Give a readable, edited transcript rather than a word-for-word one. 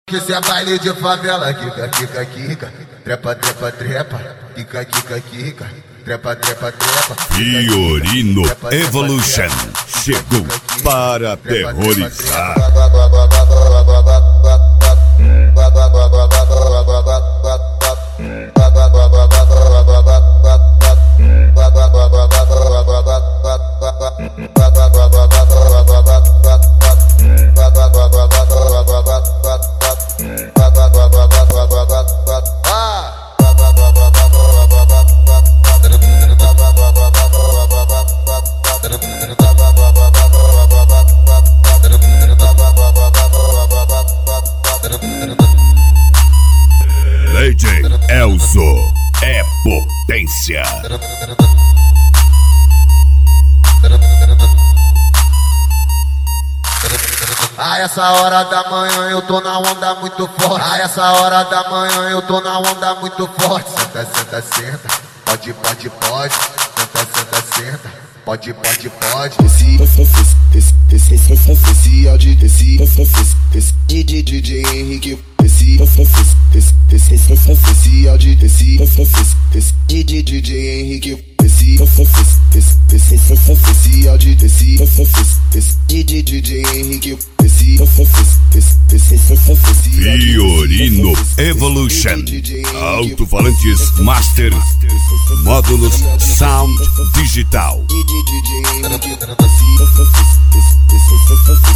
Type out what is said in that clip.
Que esse é baile de favela, quica, quica, quica, trepa, trepa, trepa, quica, quica, quica, trepa, trepa, trepa. Fiorino Evolution chegou para aterrorizar. DJ Elzo é potência. A essa hora da manhã eu tô na onda muito forte. A essa hora da manhã eu tô na onda muito forte. Senta, senta, senta. Pode, pode, pode. Senta, senta, senta. Pode, pode, pode. Esse áudio, esse DJ Henrique. Esse áudio, esse DJ Henrique. Esse áudio, esse DJ Henrique. Fiorino Evolution, alto-falantes Master, módulos Sound Digital.